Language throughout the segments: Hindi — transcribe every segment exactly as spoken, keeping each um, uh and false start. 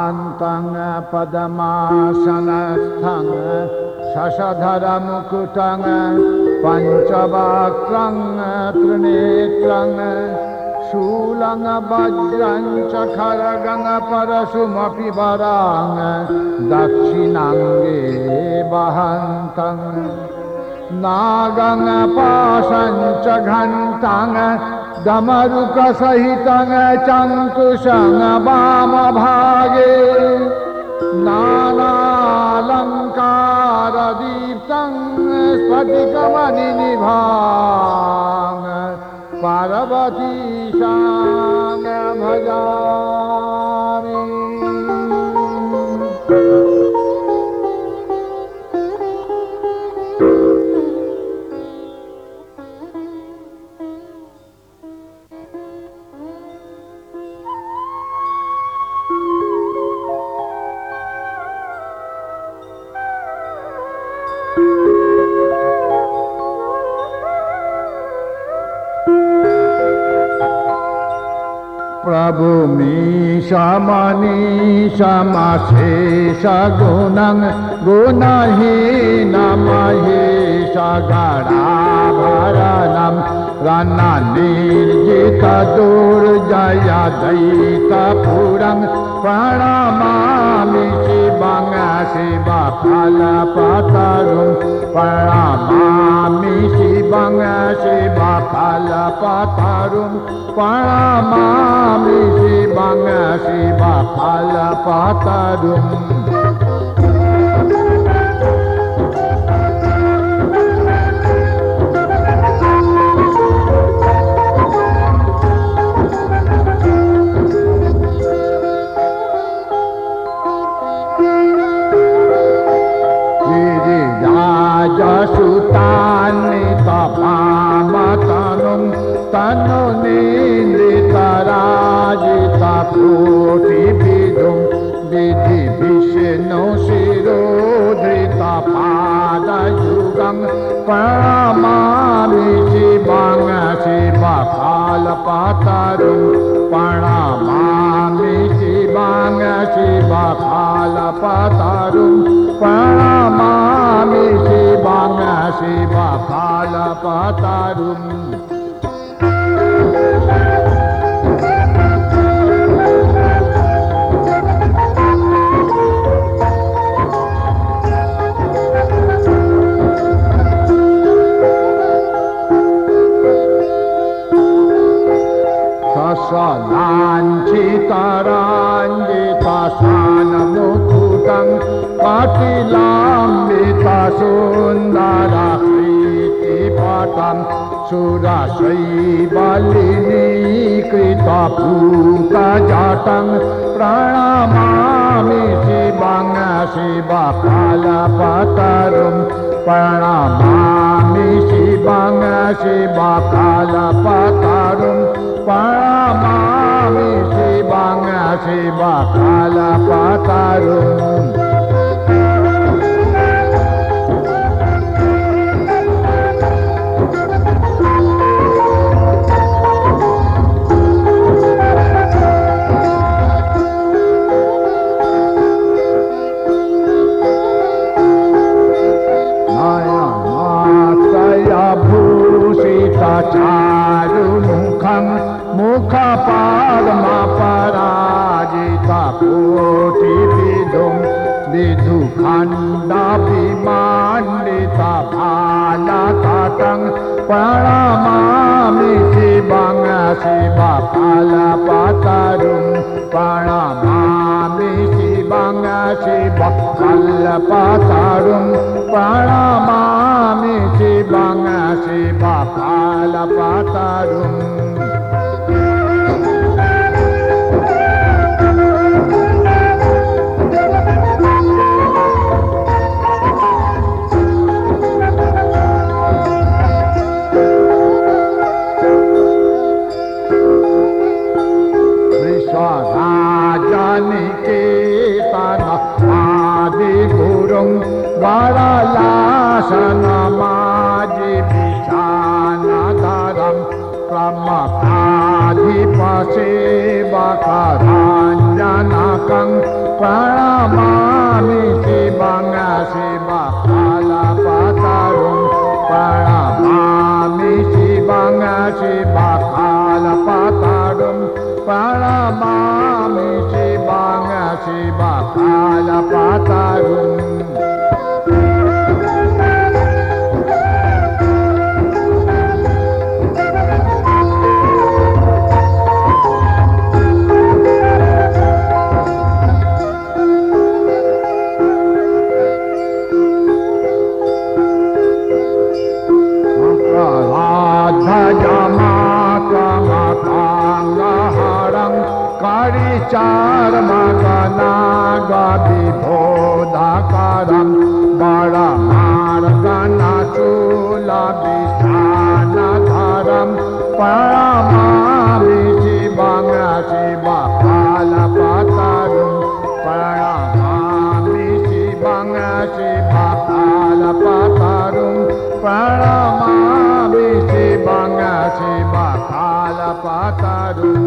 शान्तं पद्मासनस्थं शशधरमुकुटं पञ्चवक्त्रं त्रिनेत्रं शूलं वज्रं च खड्गं परशुमपि वरां दक्षिणाङ्गे वहन्तं नागं पाशं च घण्टां डमरुकसहितं चङ्कुशं वामभागे नानालङ्कारदीप्तं स्फटिकमणिनिभां पार्वतीशां भजामि। प्रभु मीशमनीशमशेषगुणं गुणहीनमहेशगणाभरणं रणनिर्जितदुर्जयदैत्यपुरं प्रणमामि शिवं शिवफलपतरुं प्रणमामि शिवं शिवफलपतरुं प्रणमामि शिवं शिवफलपतरुं। गिरिराजसुतान्वितपामतनुं तनुनीन्द्रितराजितकोटिविदुं विधिविष्णुशिरोधृतपादयुगं प्रणमामि शिवं शिवफलपतरुं प्रणमामि शिवं शिवफलपतरुं प्रणमामि शिवं शिवफलपतरुं। सलाञ्छितराञ्जितशानमुकुटं कटिलाम्बितसुन्दरकीर्तिपटं सुरशैवलिनीकृतपूतजटं प्रणमामि शिवं शिवफलपतरुं प्रणमामि शिवं शिवफलपतरुं प्रणमामि शिवं शिवफलपतरुं। चारुमुखं मुखपद्मपराजितकोटिविदुं विधुखण्डविमण्डितभालतटं प्रणमामि शिवं शिवफलपतरुं प्रणमामि शिवं शिवफलपतरुं प्रणमामि शिवं शिवफलपतरुं। राजनिकेतनमादिगुरुं वरलासनमाजिविशानधरं प्रमथाद Sevakarāññanakam Pranamami Sivang Sivakalapatarum Pranamami Sivang Sivakalapatarum Pranamami Sivang Sivakalapatarum Charmakanagadibodhakaram Balamarganachulabhisanadharam Paramami Sivang Sivakalapatarum Paramami Sivang Sivakalapatarum Paramami Sivang Sivakalapatarum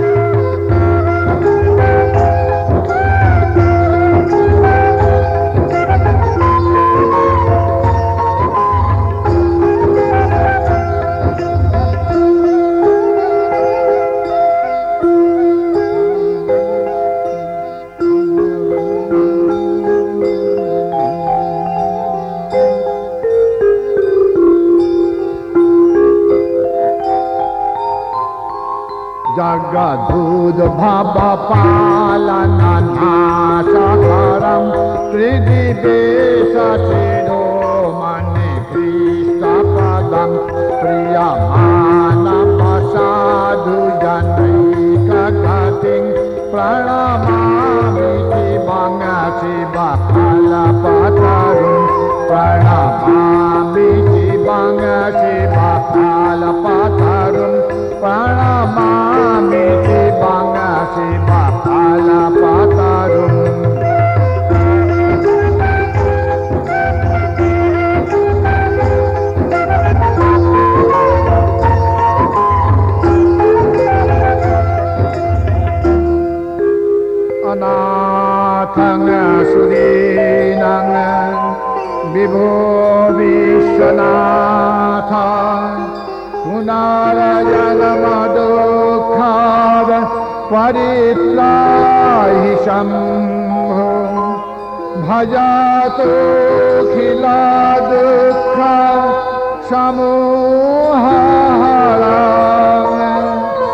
Jagadud bhava palana nashakaram Tridivesa chiromani Krishna padam Priyamana pasadu janaika gating Pranamami Sivang Sivakalapatarum Pranamami Sivang Sivakalapatarum Pranamami Sivang Sivakalapatarum Anathang Surinang Vibho Vishwanatha Punarayanamadukhad Paritrahi Shambho Bhajato Khila Dukha Samuharam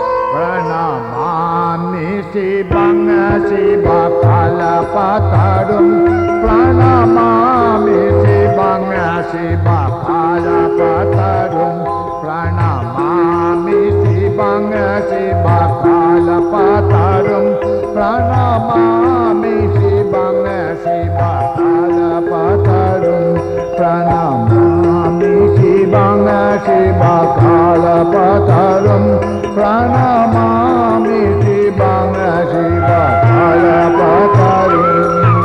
Pranamami Sivang Sivakalapatarum Pranamami Sivang Sivakalapatarum Pranamami Sivang Sivakalapatarum Pranamami Sivang Sivakalapatarum Pranamami Sivang Sivakalapatarum Pranamami Sivang Sivakalapatarum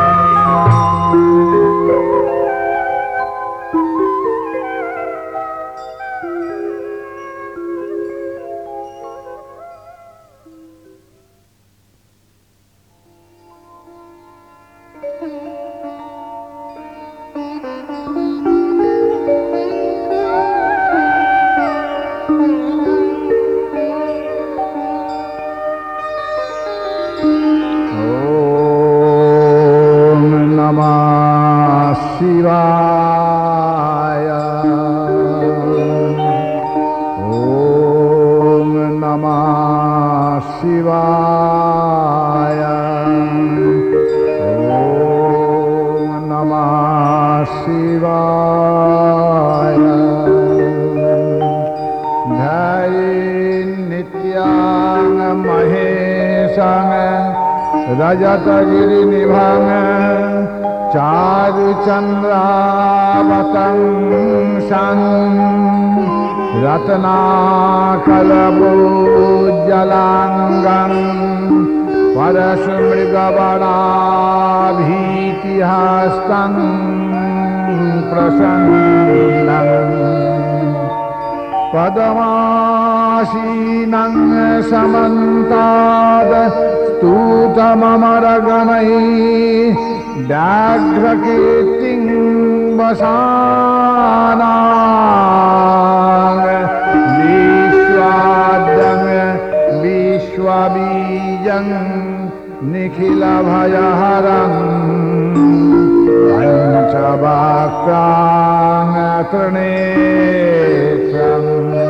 Rajatagiri Nibhang Charu Chandravatang Sang Ratna Kalabu Jalangang Parasmrigavara Bhitihastang Prasannang पदमासीनं समन्ताद् स्तूतममरगणैः व्याघ्रकीर्तिं वसानां विश्वाद्यं विश्वबीजं निखिलभयहरं पञ्चवक्त्रां त्रिनेत्रम्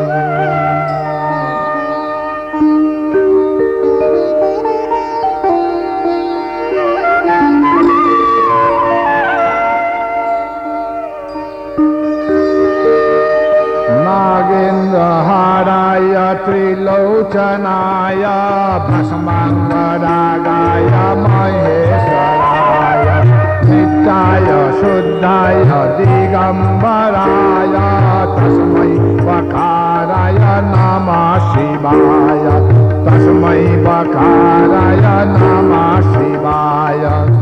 नागेन्द्रहाराय त्रिलोचनाय भस्माङ्गरागाय महेश्वराय नित्याय शुद्धाय दिगम्बराय तस्मै वकाराय नमः शिवाय तस्मै वकाराय नमः शिवाय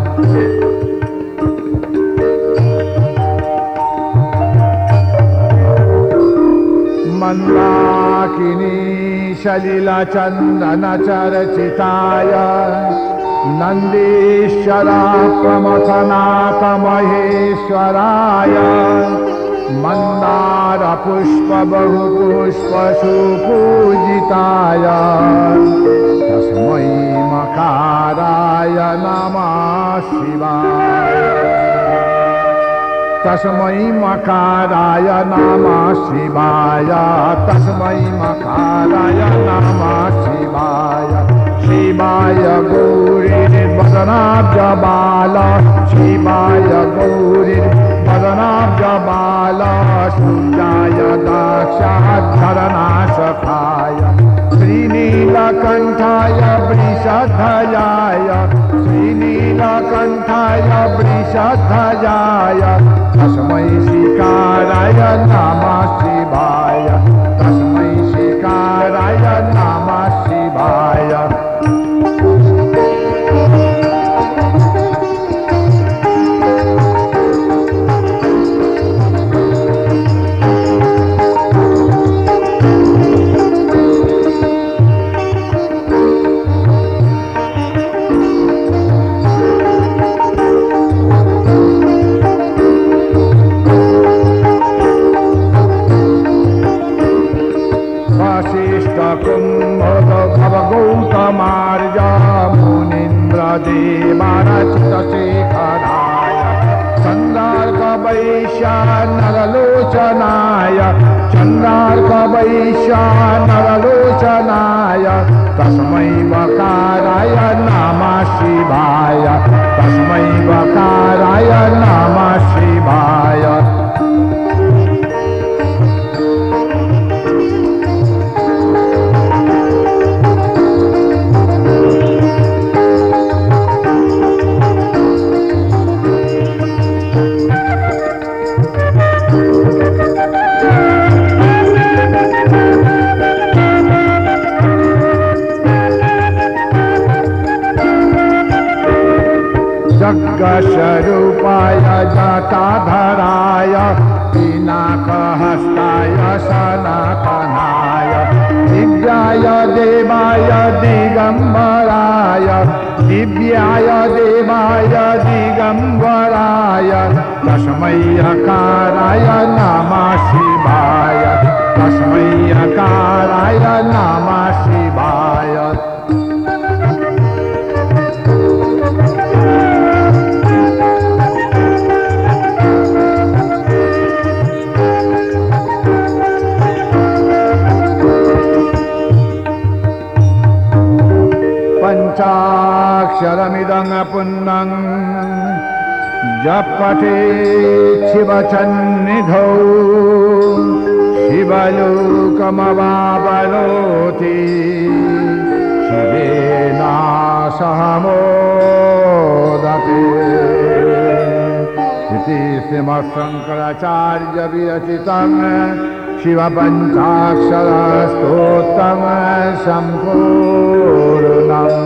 मंदाकिनी सलिलचन्दनचर्चिताय नन्दीश्वरा प्रमथनाथ महेश्वराय मन्दारपुष्पबहुपुष्पसुपूजिताय तस्मै मकाराय नमः शिवाय तस्मै मकाराय नमः शिवाय तस्मै मकाराय नमः शिवाय शिवाय गौरीर्वदनाब्जबाल शिवाय गौरीर्वदनाब्जबाल सूर्याय दाक्षाद्धरनाशकाय श्रीनीलकण्ठाय वृषध्वजाय श्रीनीलकण्ठाय वृषध्वजाय तस्मै शिकाराय नमः शिवाय तस्मै शिकाराय नमः शिवाय गौतमार्य मुनीन्द्रदेवारचितशेखराय चन्द्रार्कवैश्या नरलोचनाय चन्द्रार्कवैश्या नरलोचनाय तस्मै वकाराय नमः शिवाय तस्मै वकाराय नमः शिवाय जगस्वरूपाय जटाधराय पिनाकहस्ताय सनातनाय दिव्याय देवाय दिगम्बराय दिव्याय देवाय दिगम्बराय तस्मै अकाराय नमः शिवाय तस्मै अकाराय नमः शिवाय पंचाक्षरमिदं पुण्यं जपठेत् शिवसन्निधौ शिवलोकमवाप्नोति शिवेन सह मोदते इति श्रीमच्छङ्कराचार्य विरचितं शिवपञ्चाक्षरस्तोत्रं सम्पूर्णम्।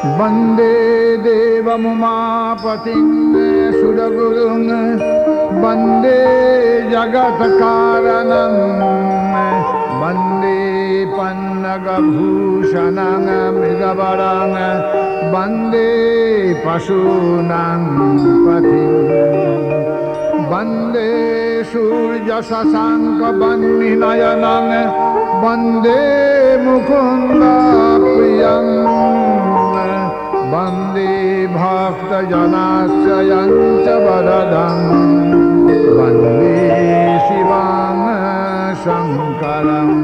वन्दे देवमुमापतिं सुरगुरुं वन्दे जगत्कारणं वन्दे पन्नगभूषणं मृगवरं वन्दे पशूनां पतिं वन्दे सूर्यशशाङ्कवह्निनयनं वन्दे मुकुन्दप्रियं वन्दे भक्तजनाश्रयं च वरदं वन्दे शिवं शङ्करम्।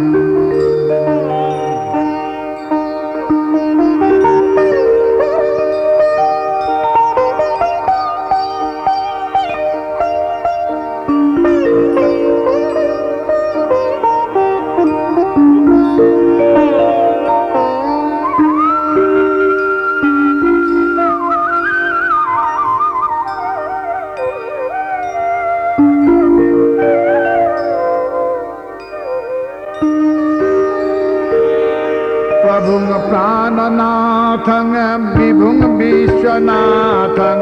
प्रभुं प्राणनाथं विभुं विश्वनाथं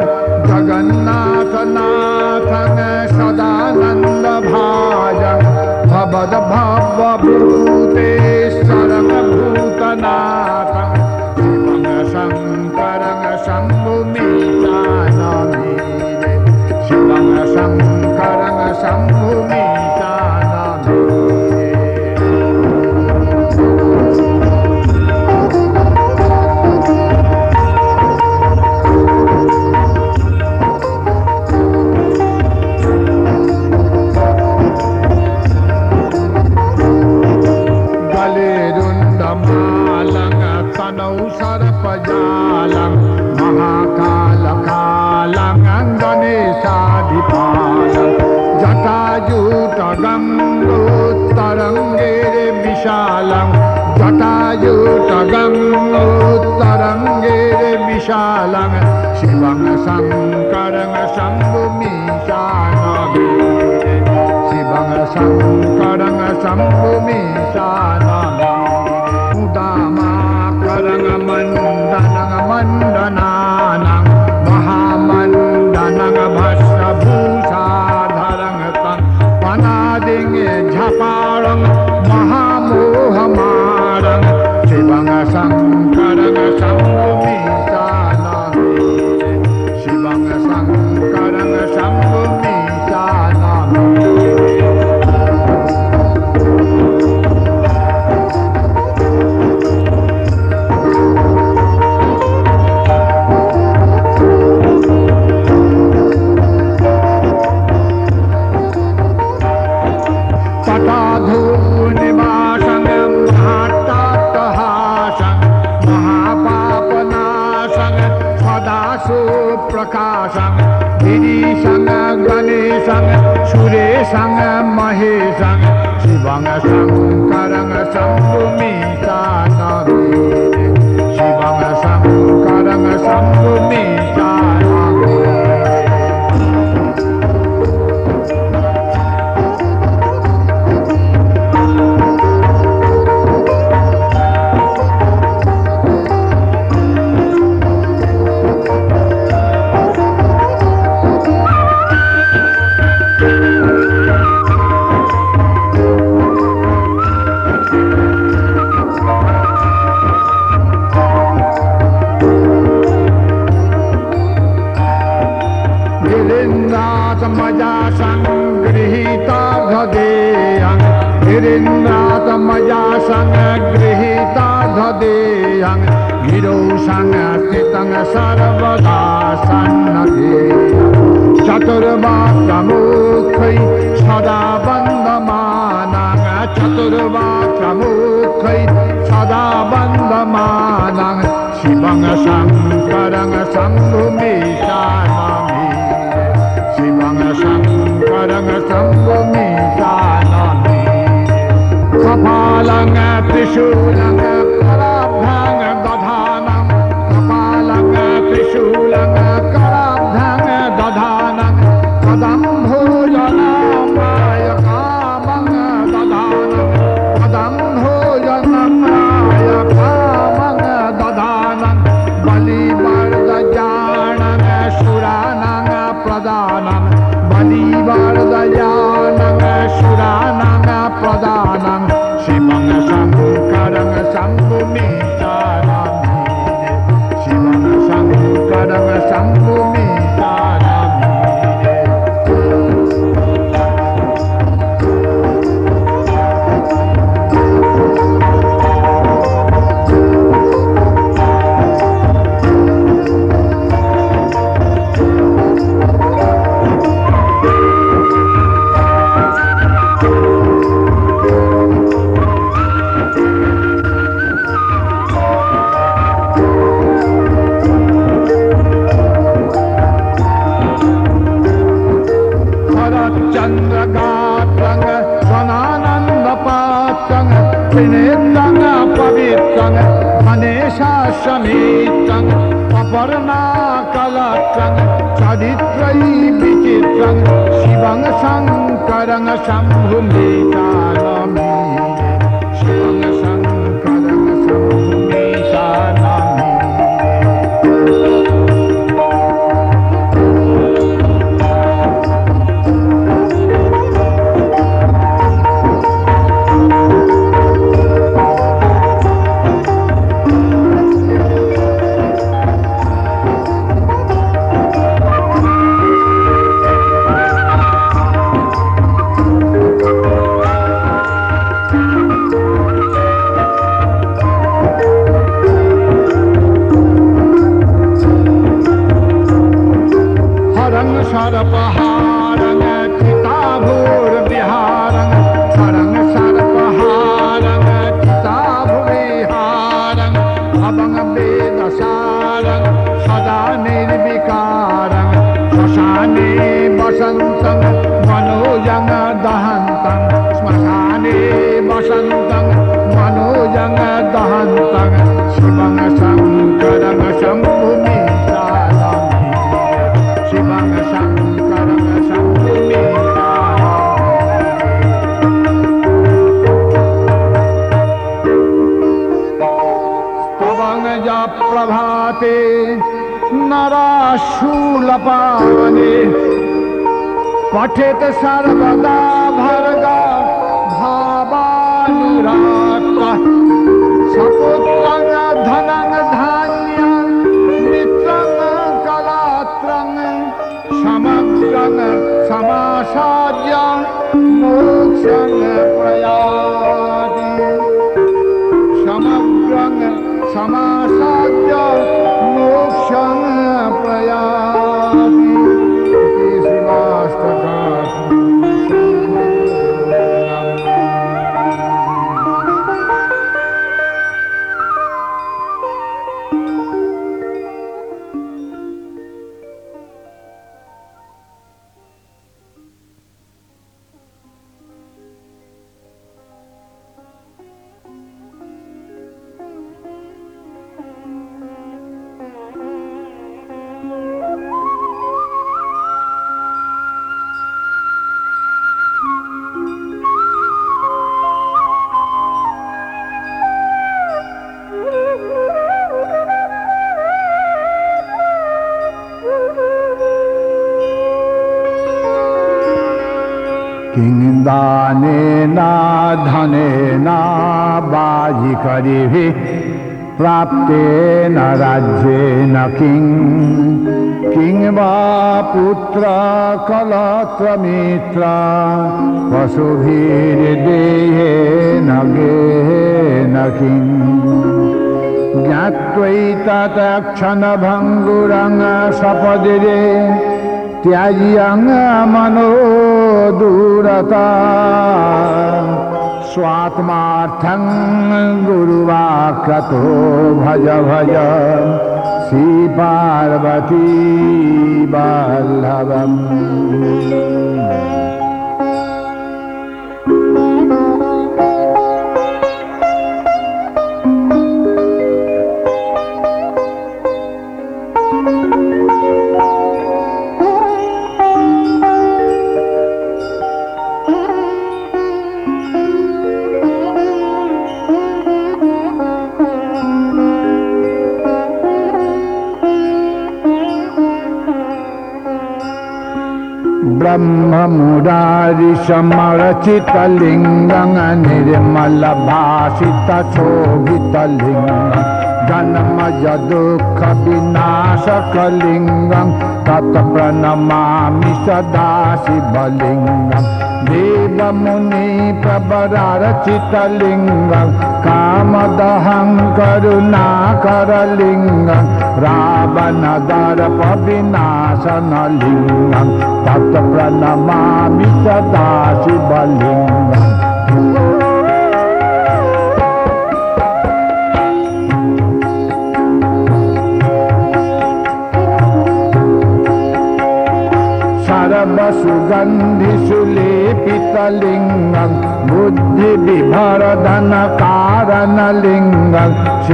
जगन्नाथनाथं सदानन्दभाजं भवद्भवभूतेश्वरं भूतनाथं शिवं शङ्करं शम्भुमीशानमीरे शिवं शङ्करं शम्भुमीशानमीरे। सर्पजालं महाकालकालं गणेशाधिपालं जटाजूटगङ्गोत्तरङ्गे विशालं जटाजूटगङ्गोत्तरङ्गे विशालं शिवं शङ्करं शम्भुमीशानमीरे शिवं शङ्करं शम्भुमीशानमीरे। मण्डनं मण्डनानं महामण्डनं भस्मभूषाधरं तं पनादिं झपारं महामोहमारं शिवं शङ्करं शम्भुमीशानमीरे शिवं शङ्करं शम्भुमीशानमीरे। तटाधूनिवासं महाट्टहासं महापापनाशं सदा सुप्रकाशं गिरीशं गणेशं सुरेशं महेशं शिवं शङ्करं शम्भुमीशानमीरे शिवं शङ्करं शम्भुमीशानमीरे। गिरीन्द्रातमजासङ्गृहीताधदेयं गिरीन्द्रातमजासङ्गृहीताधदेयं गिरौ संस्थितं सर्वदा सन्नतेयं चतुर्वाक्यमुखै सदा वन्दमानं चतुर्वाक्यमुखै सदा वन्दमानं शिवं शङ्करं शम्भुमीशानमीरे शिवं शङ्करं शम्भुमीशानमीरे। कपालं त्रिशूलं कराभ्यां दधानं कपालं त्रिशूलं कराभ्यां दधानं पदं भोजनाय कामं दधानं पदं भोजनाय कामं दधानं बलि त्रिनेत्रं पवित्रं गणेशा समेतं अपर्णाकलत्रं चरित्रं विचित्रं शिवं शङ्करं शम्भुमेतानमे शिवं शङ्करं शम्भुमेतानमे। सर्पहारं चिताभूर्विहारं हरं सर्पहारं चिताभूर्विहारं भवं वेदसारं सदा निर्विकारं श्मशाने वसन्तं मनोजं दहन्तं श्मशाने वसन्तं मनोजं दहन्तं शिवं शङ्करं शम्भुमेतानमे शिवं शङ्करं स्तवं च प्रभाते नराशूलपाणे पठेत सर्वदा भर्गा भावानुराक्तः सपुत्रं धनं धान्यं मित्रं कलात्रं समग्रं समासाद्य मोक्षं प्रयाति समग्रं समासाद्य मोक्षं प्रयाति। दानेन धनेन बाजिकरिभिः प्राप्तेन राज्येन किं किं वा पुत्र कलत्रमित्र पशुभिर्देहेन गेहेन किं ज्ञात्वैतत्क्षणभङ्गुरं सपदिरे त्याज्यं मनो दूरता स्वात्मार्थं गुरुवाक्यतो भज भज श्री पार्वती वल्लभम्। ब्रह्ममुरारिसमरचितलिङ्गं निर्मलभासितशोभितलिङ्गं जन्मजदुःखविनाशकलिङ्गं तत्प्रणमामि सदा शिवलिङ्गं देवमुनिप्रवरार्चितलिङ्गं कामदहं करुणाकरलिङ्गं रावणदर्पविनाशनलिङ्गं तत्प्रणमामि सदा शिवलिङ्गम्। सर्व सुगन्धिसुलेपितलिङ्गं बुद्धिविभरधनकारणलिङ्गं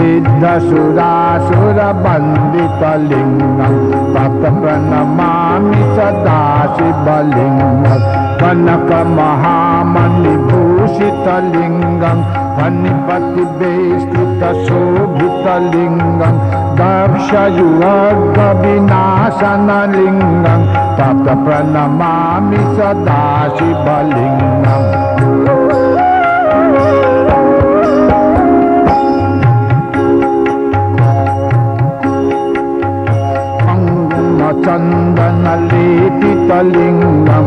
सिद्धसुरासुरवन्दितलिङ्गं तत्प्रणमामि सदा शिवलिङ्गं कनकमहामणिभूषितलिङ्गं फणिपतिवेष्टितशोभितलिङ्गं दक्षयुगविनाशनलिङ्गं तत्प्रणमामि सदा शिवलिङ्गम् चन्दनलेपितलिङ्गं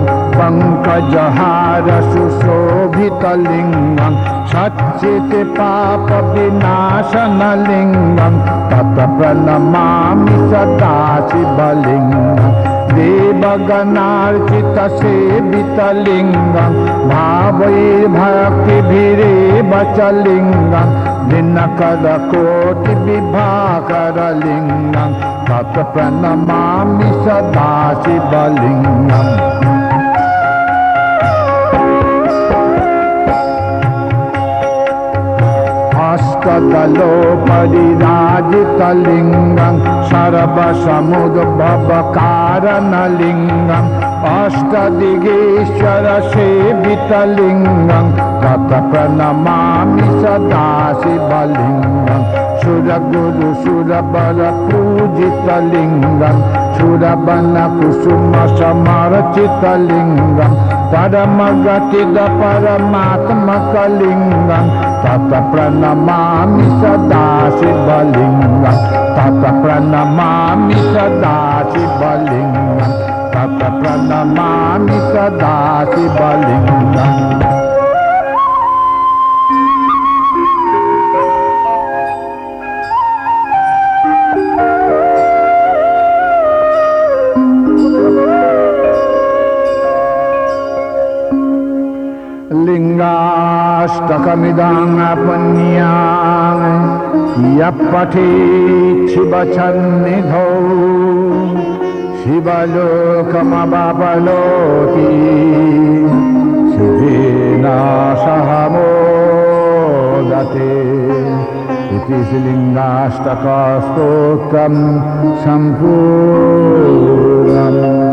पङ्कजहारसुशोभितलिङ्गं सच्चित्पापविनाशनलिङ्गं तत्प्रणमामि सदा शिवलिङ्गं देवगणार्चितसेवितलिङ्गं भावैर्भक्तिभिरेव च लिङ्गं दिनकरकोटिविभाकरलिङ्गं तत्प्रणमामि सदा शिवलिङ्गम् अष्टदलोपरिराजितलिङ्गं सर्वसमुद्भवकारणलिङ्गम् अष्टदिगेश्वरसेवितलिङ्गं तत्प्रणमामि सदा शिवलिङ्गं सुरगुरुसुरबलपूजितलिङ्गं सुरवनकुसुमसमर्चितलिङ्गं परमगतिदपरमात्मकलिङ्गं तत्प्रणमामि सदा शिवलिङ्गं तत्प्रणमामि सदा शिवलिङ्गं तत्प्रणमामि सदा शिवलिङ्गम् लिङ्गाष्टकमिदं पुण्यां यः पठेत् शिवसन्निधौ शिवलोकमवाप्नोति सिद्धेन सह मोदते इति लिङ्गाष्टकस्तोत्रं सम्पूर्णम्।